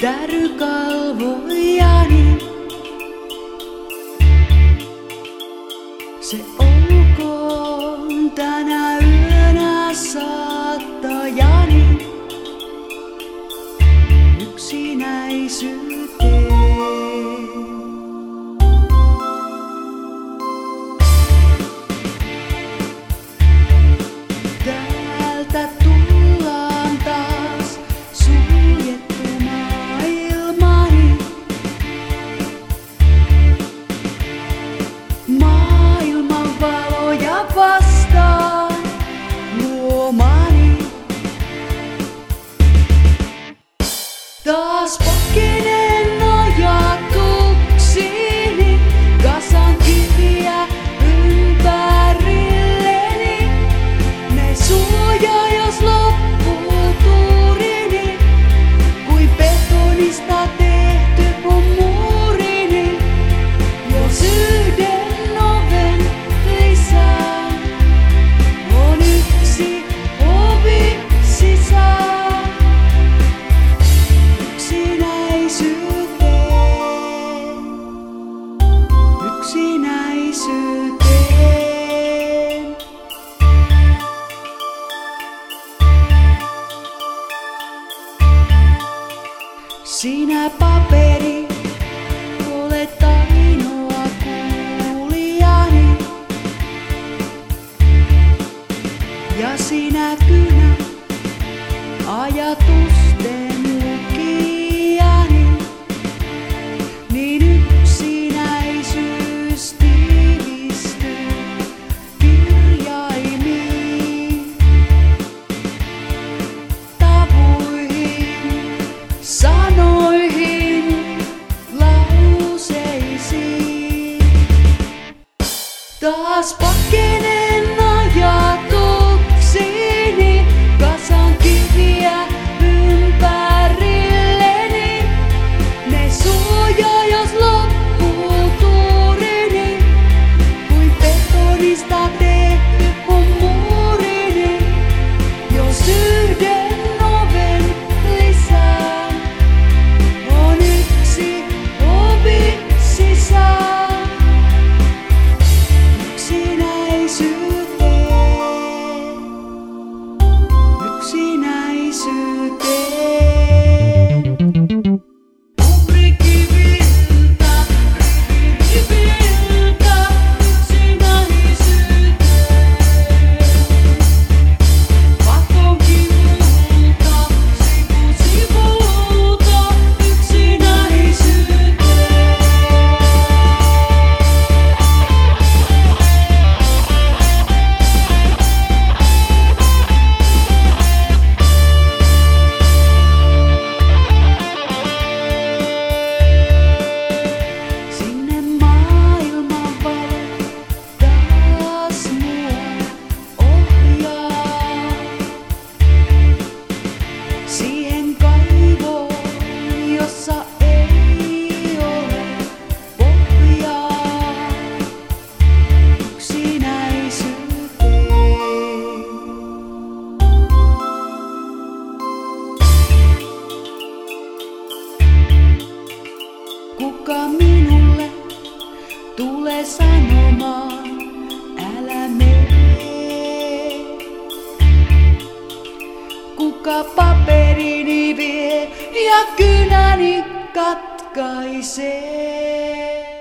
tärykalvojani. Se olkoon tänä yönä saattajani yksinäisyyteen. Täältä tullaan taas suljettu maailmani. Maailman valoja vastaan luomani. Taas pakenen ajatuksini, kasan kiviä ympärilleni. Ne suojaa jos loppuu tuurini, kuin betonista tehty on muurini. Jos yhden oven lisää, on yksi ovi sisään. Yksinäisyyteen. Sinä paperi, olet ainoa kuulijani. Ja sinä kynä, ajatusten lukijani. Niin yksinäisyys tiivistyy kirjaimiin, tavuihin, sanoihin, lauseisiin. Taas pakenen ajatuksini, kasan kiviä ympärilleni. Ne suojaa jos loppuu tuurini, kuin betonista tehty on muurini. Jos yhden oven lisää, on yksi ovi sisään. Yksinäisyyteen. Yksinäisyyteen. Rivikiviltä, yksinäisyyteen. Paton kivulta, sivulta, yksinäisyyteen. Sinne maailman valo taas mua ohjaa. Siihen kaivoon, jossa ei ole pohjaa. Yksinäisyyteen. Kuka minulle tulee sanomaan, älä mene? Kuka paperini vie ja kynäni katkaisee?